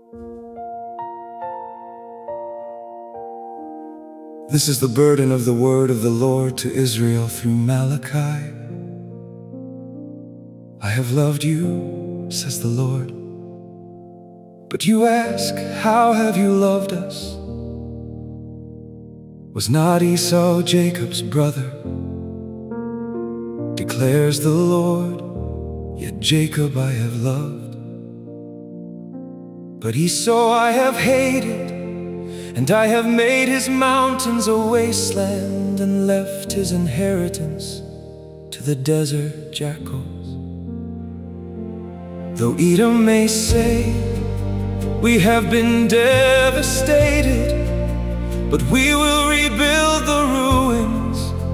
This is the burden of the word of the Lord to Israel through Malachi. I have loved you, says the Lord. But you ask, how have you loved us? Was not Esau Jacob's brother? Declares the Lord, yet Jacob I have loved. But Esau I have hated, and I have made his mountains a wasteland, and left his inheritance to the desert jackals. Though Edom may say, we have been devastated, but we will rebuild the ruins.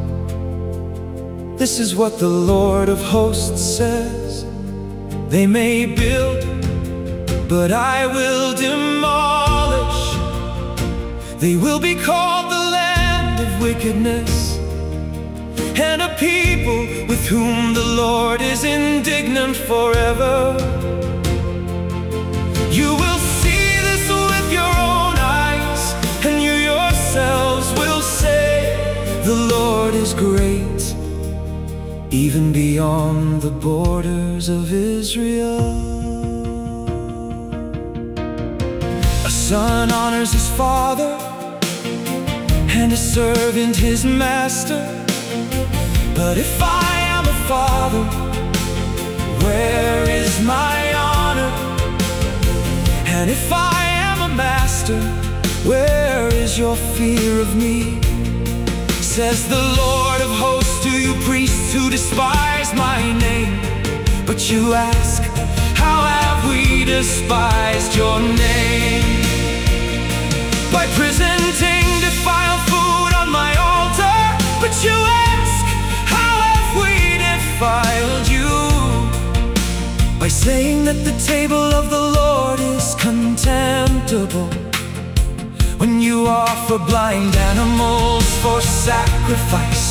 This is what the Lord of hosts says: they may build, but I will demolish. They will be called the land of wickedness, and a people with whom the Lord is indignant forever. You will see this with your own eyes, and you yourselves will say, the Lord is great, even beyond the borders of Israel. A son honors his father, and a servant his master. But if I am a father, where is my honor? And if I am a master, where is your fear of me? Says the Lord of hosts to you priests who despise my name. But you ask, how have we despised your name? By presenting defiled food on my altar. But you ask, how have we defiled you? By saying that the table of the Lord is contemptible, when you offer blind animals for sacrifice.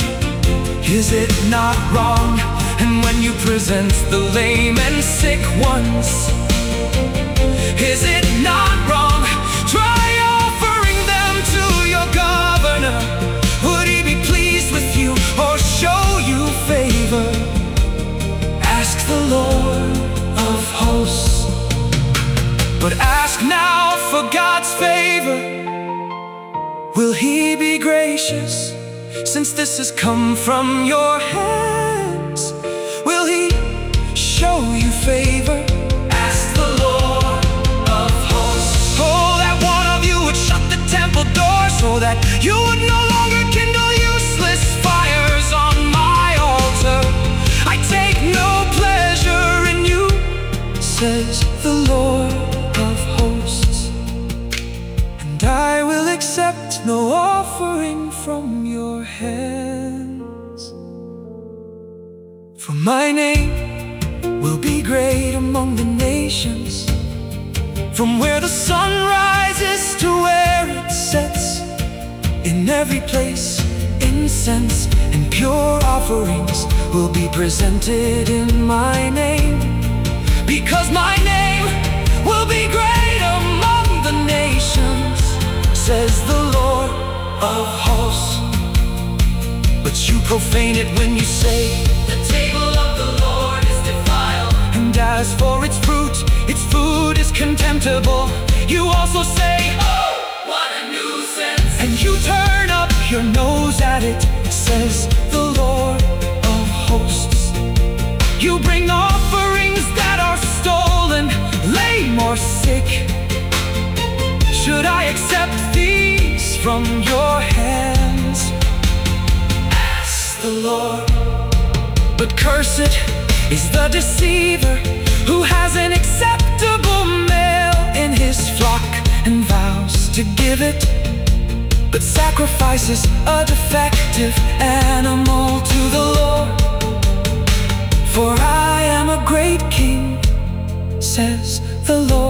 Is it not wrong? And when you present the lame and sick ones, is it not wrong? Try offering them to your governor. Would he be pleased with you or show you favor? Ask the Lord of hosts. But ask now for God's favor. Will he be gracious, since this has come from your hands? Will he show you favor? Ask the Lord of hosts. Oh, that one of you would shut the temple door, so that you would no longer kindle useless fires on my altar. I take no pleasure in you, says the Lord of hosts, and I will accept no offering from your hands. For my name will be great among the nations, from where the sun rises to where it sets. In every place incense and pure offerings will be presented in my name, because my name will be great among the nations, says the Lord of hosts. But you profane it when you say, the table of the Lord is defiled, and as for its fruit, its food is contemptible. You also say, oh, what a nuisance, and you turn up your nose at it, says the Lord of hosts. You bring offerings that are stolen, lame or sick. Should I accept these from your hands? Ask the Lord. But cursed is the deceiver who has an acceptable male in his flock and vows to give it, but sacrifices a defective animal to the Lord. For I am a great king, says the Lord.